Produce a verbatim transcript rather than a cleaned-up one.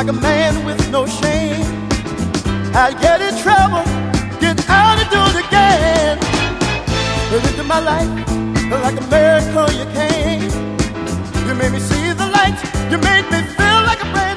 like a man with no shame. I get in trouble, get out and do it again. But into my life, like a miracle you came. You made me see the light, you made me feel like a brand